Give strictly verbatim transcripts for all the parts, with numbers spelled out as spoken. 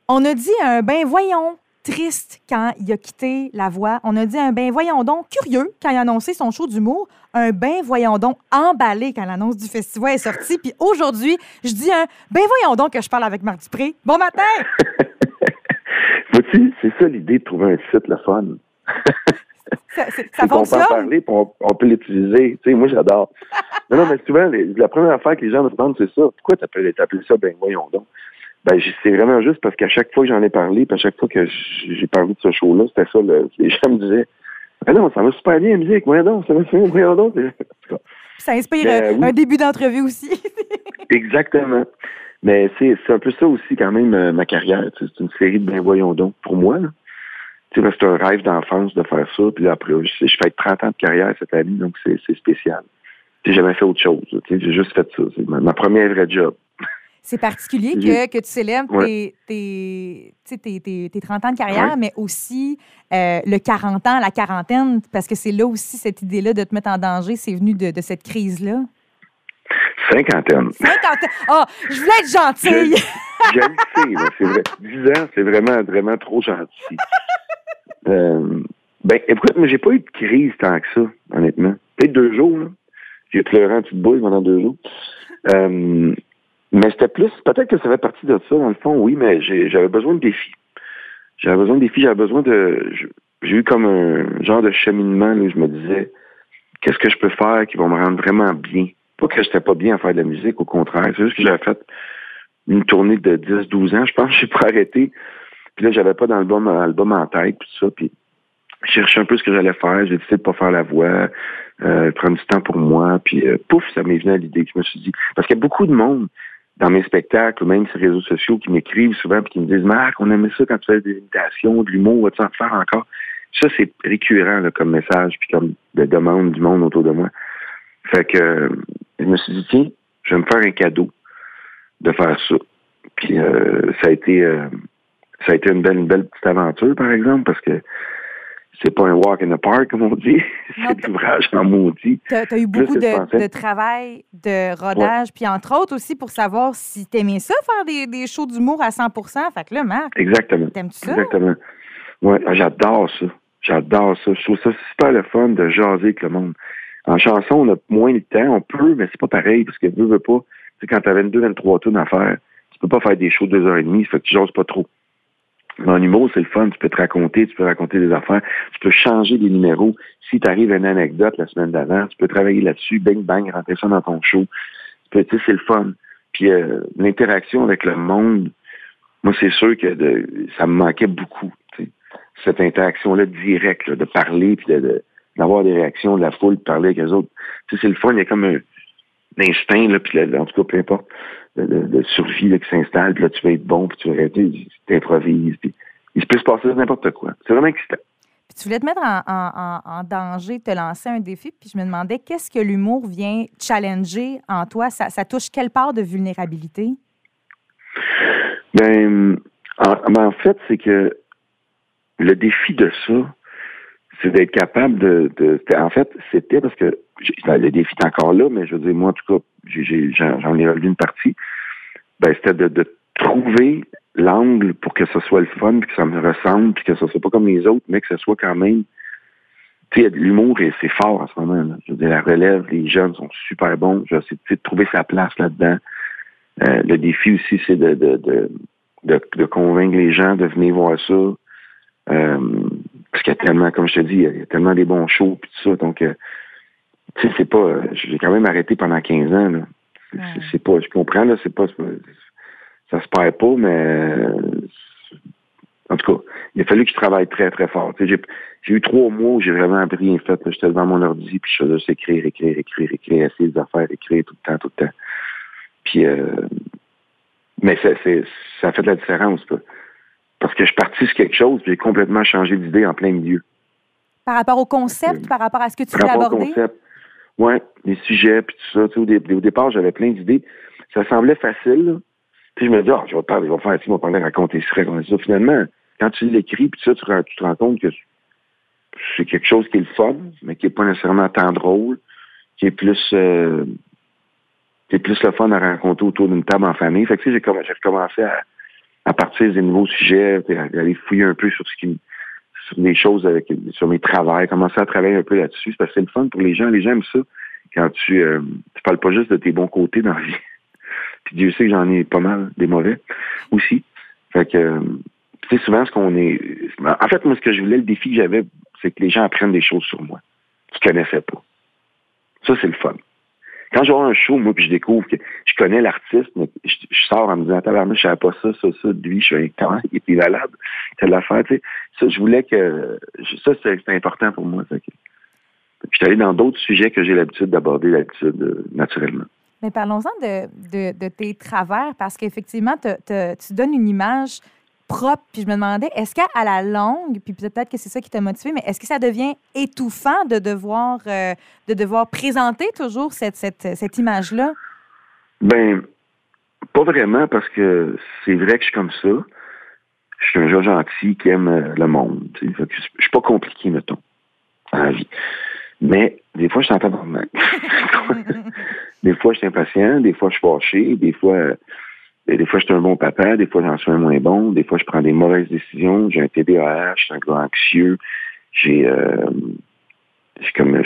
On a dit un ben voyons triste quand il a quitté La Voix. On a dit un ben voyons donc curieux quand il a annoncé son show d'humour. Un ben voyons donc emballé quand l'annonce du festival est sortie. Puis aujourd'hui, je dis un ben voyons donc que je parle avec Marc Dupré. Bon matin! Vois-tu, c'est ça l'idée de trouver un site le fun. Ça, c'est, ça fonctionne? On peut en parler, puis on, on peut l'utiliser. Tu sais, moi, j'adore. non, non, mais souvent, les, la première affaire que les gens me demandent, c'est ça. Pourquoi t'appelles, t'appelles ça ben voyons donc? Ben, c'est vraiment juste parce qu'à chaque fois que j'en ai parlé, puis à chaque fois que j'ai parlé de ce show-là, c'était ça, le, les gens me disaient « Ah non, ça va super bien, la musique, voyons donc, ça va super bien, voyons donc. » Ça inspire mais, euh, oui. un début d'entrevue aussi. Exactement. Mais c'est, c'est un peu ça aussi, quand même, euh, ma carrière. C'est une série de ben voyons donc, pour moi, là. Tu sais, c'est un rêve d'enfance de faire ça, puis là, après, je, je fais trente ans de carrière cette année, donc c'est, c'est spécial. J'ai jamais fait autre chose, tu sais, j'ai juste fait ça. C'est ma, ma première vraie job. C'est particulier que, que tu célèbres ouais. tes, tes, tes, tes, tes trente ans de carrière, ouais. mais aussi euh, le quarante ans, la quarantaine, parce que c'est là aussi cette idée-là de te mettre en danger, c'est venu de, de cette crise-là. Cinquantaine. Cinquantaine. Ah, oh, je voulais être gentille. Je, je le sais, là, c'est vrai. Dix ans, c'est vraiment, vraiment trop gentil. euh, ben, écoute, mais j'ai pas eu de crise tant que ça, honnêtement. Peut-être deux jours, là. J'ai pleuré en petite boule pendant deux jours. Euh, mais c'était plus, peut-être que ça fait partie de ça, dans le fond, oui, mais j'ai, j'avais besoin de défis. J'avais besoin de défis, j'avais besoin de... J'ai eu comme un genre de cheminement, là, où je me disais, qu'est-ce que je peux faire qui va me rendre vraiment bien? Pas que j'étais pas bien à faire de la musique, au contraire. C'est juste que j'avais fait une tournée de dix douze ans, je pense, j'ai pas arrêté. Puis là, j'avais pas d'album album en tête, puis tout ça, puis je cherchais un peu ce que j'allais faire. J'ai décidé de pas faire la voix, euh, prendre du temps pour moi, puis euh, pouf, ça m'est venu à l'idée que je me suis dit... Parce qu'il y a beaucoup de monde dans mes spectacles, ou même sur les réseaux sociaux, qui m'écrivent souvent puis qui me disent « Marc, on aimait ça quand tu fais des imitations, de l'humour, vas-tu en faire encore? » Ça, c'est récurrent là, comme message puis comme de demande du monde autour de moi. Fait que euh, je me suis dit « Tiens, je vais me faire un cadeau de faire ça. » Puis euh, ça a été euh, ça a été une belle, une belle petite aventure, par exemple, parce que c'est pas un walk in the park, comme on dit. Non, c'est l'ouvrage en maudit. Tu as eu beaucoup de, de travail, de rodage, ouais. Puis entre autres aussi pour savoir si tu aimais ça, faire des, des shows d'humour à cent pour cent. Fait que là, Marc, exactement. T'aimes-tu ça? Exactement. Oui, j'adore ça. J'adore ça. Je trouve ça super le fun de jaser avec le monde. En chanson, on a moins de temps. On peut, mais c'est pas pareil, parce que veux, veux pas. Tu sais, quand t'as vingt-deux, vingt-trois tours à faire, tu peux pas faire des shows de deux heures et demie, ça fait que tu jases pas trop. Mais en humour, c'est le fun. Tu peux te raconter, tu peux raconter des affaires, tu peux changer des numéros. Si t'arrives à une anecdote la semaine d'avant, tu peux travailler là-dessus, bang, bang, rentrer ça dans ton show. Tu peux, tu sais, c'est le fun. Puis euh, l'interaction avec le monde, moi, c'est sûr que de, ça me manquait beaucoup, tu sais. Cette interaction-là directe, là, de parler, puis de, de, d'avoir des réactions de la foule, de parler avec les autres. Tu sais, c'est le fun, il y a comme un, un instinct, là, puis en tout cas, peu importe, de, de, de survie là, qui s'installe, puis là, tu vas être bon, puis tu vas arrêter, tu t'improvises, puis il peut se passer n'importe quoi. C'est vraiment excitant. Puis tu voulais te mettre en, en, en danger, te lancer un défi, puis je me demandais, qu'est-ce que l'humour vient challenger en toi? Ça, ça touche quelle part de vulnérabilité? Ben, en, ben, en fait, c'est que le défi de ça, c'est d'être capable de... de en fait, c'était parce que ben, le défi est encore là, mais je veux dire, moi, en tout cas, j'ai, j'ai, j'en ai relevé une partie. Ben, c'était de, de trouver l'angle pour que ce soit le fun, puis que ça me ressemble, puis que ça soit pas comme les autres, mais que ce soit quand même... Tu sais, l'humour, et c'est fort en ce moment. Là. Je veux dire, la relève, les jeunes sont super bons. Je vais essayer de trouver sa place là-dedans. Euh, le défi aussi, c'est de, de, de, de, de convaincre les gens de venir voir ça. Euh, parce qu'il y a tellement, comme je te dis, il y a tellement des bons shows puis tout ça. Donc, euh, tu sais, c'est pas... Euh, j'ai quand même arrêté pendant quinze ans, là. C'est, ouais. c'est, c'est pas... Je comprends, là, c'est pas... C'est pas ça se perd pas, mais... Euh, en tout cas, il a fallu que je travaille très, très fort. Tu sais, j'ai, j'ai eu trois mois où j'ai vraiment appris, en fait. Là, j'étais devant mon ordi, puis je faisais juste écrire, écrire, écrire, écrire, essayer des affaires, écrire tout le temps, tout le temps. Puis... Euh, mais c'est, c'est, ça a fait la différence, là. Parce que je suis parti sur quelque chose, puis j'ai complètement changé d'idée en plein milieu. Par rapport au concept, euh, par rapport à ce que tu voulais aborder? Par rapport au concept, oui, les sujets, puis tout ça. Tu sais, au, dé- au départ, j'avais plein d'idées. Ça semblait facile, là. Puis je me dis, ah, oh, je vais parler, je vais faire ici, je vais parler, raconter ça, raconter ça. Finalement, quand tu l'écris, puis ça, tu, tu te rends compte que c'est quelque chose qui est le fun, mais qui n'est pas nécessairement tant drôle, qui est plus... Euh, qui est plus le fun à rencontrer autour d'une table en famille. Fait que tu sais, j'ai, j'ai recommencé à à partir des nouveaux sujets, puis aller fouiller un peu sur ce qui sur des choses avec sur mes travails, commencer à travailler un peu là-dessus. C'est parce que c'est le fun pour les gens. Les gens aiment ça quand tu euh, tu parles pas juste de tes bons côtés dans la vie. Puis Dieu sait que j'en ai pas mal, des mauvais aussi. Fait que euh, tu sais, souvent ce qu'on est. En fait, moi, ce que je voulais, le défi que j'avais, c'est que les gens apprennent des choses sur moi qu'ils connaissaient pas. Ça, c'est le fun. Quand je vois un show, moi, puis je découvre que je connais l'artiste, mais je, je sors en me disant, attends, je savais pas ça, ça, ça, de lui, je suis comment il était valable, telle affaire, tu sais. Ça, je voulais que, ça, c'est important pour moi. Fait que, je suis allé dans d'autres sujets que j'ai l'habitude d'aborder, l'habitude, euh, naturellement. Mais parlons-en de, de, de tes travers, parce qu'effectivement, te, te, tu donnes une image propre. Puis je me demandais, est-ce qu'à la longue, puis peut-être que c'est ça qui t'a motivé, mais est-ce que ça devient étouffant de devoir, euh, de devoir présenter toujours cette, cette, cette image-là? Ben, pas vraiment, parce que c'est vrai que je suis comme ça. Je suis un gars gentil qui aime le monde. Fait que je suis pas compliqué, mettons, dans la vie. Mais des fois, je suis en tabarnak. Des fois, je suis impatient, des fois, je suis fâché, des fois... Et des fois, je suis un bon papa, des fois, j'en suis un moins bon, des fois, je prends des mauvaises décisions, j'ai un T D A H, je suis un gars anxieux, j'ai, euh, j'ai comme,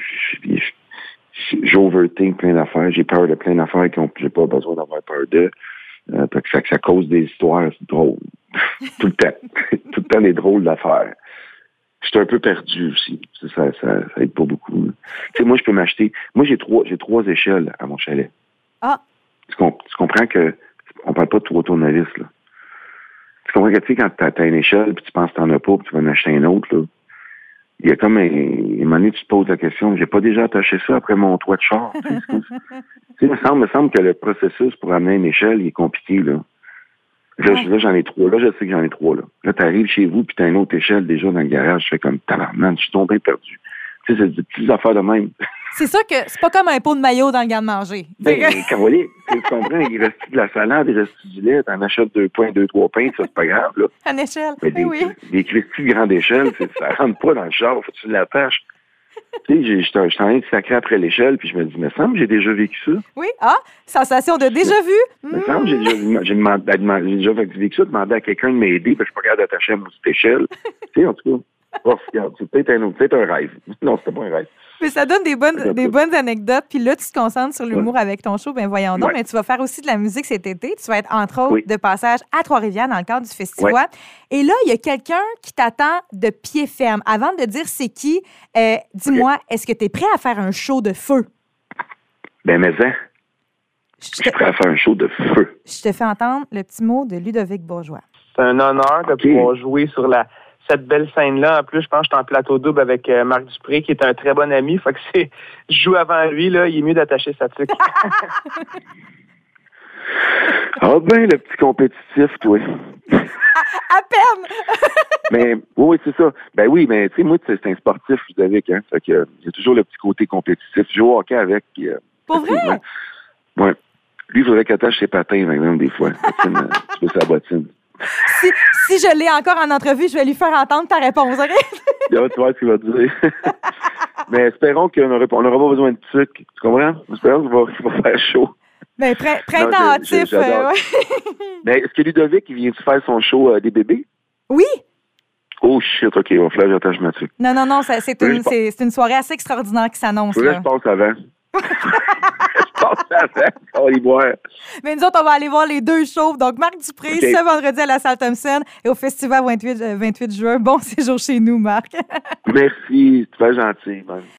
j'overthink plein d'affaires, j'ai peur de plein d'affaires que j'ai pas besoin d'avoir peur de, euh, que ça, que ça cause des histoires drôles, tout le temps, tout le temps des drôles d'affaires. Je suis un peu perdu aussi, ça, ça, ça, ça aide pas beaucoup. Tu sais, moi, je peux m'acheter, moi, j'ai trois, j'ai trois échelles à mon chalet. Ah! Tu, comp- tu comprends que on parle pas de trois tournevis, là. Tu comprends que, tu sais, quand t'as, t'as une échelle, puis tu penses que t'en as pas, puis tu vas en acheter un autre, là, il y a comme un, un moment donné, tu te poses la question, j'ai pas déjà attaché ça après mon toit de char, tu sais. Il me semble, me semble que le processus pour amener une échelle, il est compliqué, là. Là, ouais. là, j'en ai trois. Là, je sais que j'en ai trois, là. Là, t'arrives chez vous, puis t'as une autre échelle déjà dans le garage, je fais comme, tabarnak, je suis tombé perdu. Tu sais, c'est des petites affaires de même. C'est sûr que c'est pas comme un pot de maillot dans le garde-manger. Ben, Caroline, tu comprends, il reste de la salade, il reste du lait, t'en achètes deux points, deux, trois pains, ça, c'est pas grave, là. À l'échelle, ben, des, oui. Des cristis de grande échelle, ça rentre pas dans le char, faut que tu l'attaches. Tu sais, j'étais en train de sacrer après l'échelle, puis je me dis, mais semble j'ai déjà vécu ça. Oui, ah, sensation de déjà vu. Me semble j'ai déjà, j'ai demandé, j'ai déjà vécu ça, demandé à quelqu'un de m'aider, parce que je suis pas capable d'attacher à mon petite échelle. Tu sais, en tout cas. Oh, regarde, c'est peut-être un, peut-être un rêve. Non, c'était pas un rêve. Mais ça donne des bonnes, des bonnes anecdotes. Puis là, tu te concentres sur l'humour ouais. avec ton show. Ben voyons donc. Ouais. Mais tu vas faire aussi de la musique cet été. Tu vas être, entre autres, oui. de passage à Trois-Rivières dans le cadre du festival. Ouais. Et là, il y a quelqu'un qui t'attend de pied ferme. Avant de dire c'est qui, euh, dis-moi, okay. est-ce que tu es prêt à faire un show de feu? Ben, mais hein, je suis prêt à faire un show de feu. Je te fais entendre le petit mot de Ludovic Bourgeois. C'est un honneur de okay. pouvoir jouer sur la... cette belle scène-là. En plus, je pense que je suis en plateau double avec euh, Marc Dupré, qui est un très bon ami. Fait que c'est, je joue avant lui, là, il est mieux d'attacher sa tuque. Ah ben, le petit compétitif, toi. À, à peine! Mais oui, c'est ça. Ben oui, mais tu sais, moi, c'est un sportif, Ludovic, hein. Fait que il y a toujours le petit côté compétitif. Je joue au hockey avec. Puis, euh, Pour vrai? Ouais. Lui, il faudrait qu'il attache ses patins, même, des fois. Tu peux sa bottine. Si, si je l'ai encore en entrevue, je vais lui faire entendre ta réponse. Okay? Il va te voir ce qu'il va te dire. Mais espérons qu'on n'aura pas besoin de trucs. Tu comprends? Espérons qu'il va, qu'il va faire chaud. Mais pr- printemps hâtif. Euh, ouais. Mais est-ce que Ludovic, il vient-tu faire son show euh, des bébés? Oui. Oh shit, OK, on va falloir que j'attache ma tuque. Non, non, non, ça, c'est, une, je c'est, c'est une soirée assez extraordinaire qui s'annonce. Là, je passe avant. Je passe avant. On va y boire. Mais nous autres, on va aller voir les deux shows. Donc, Marc Dupré, okay. ce vendredi à la Salle Thompson et au Festival vingt-huit, vingt-huit juin. Bon séjour chez nous, Marc. Merci, tu es gentil, man.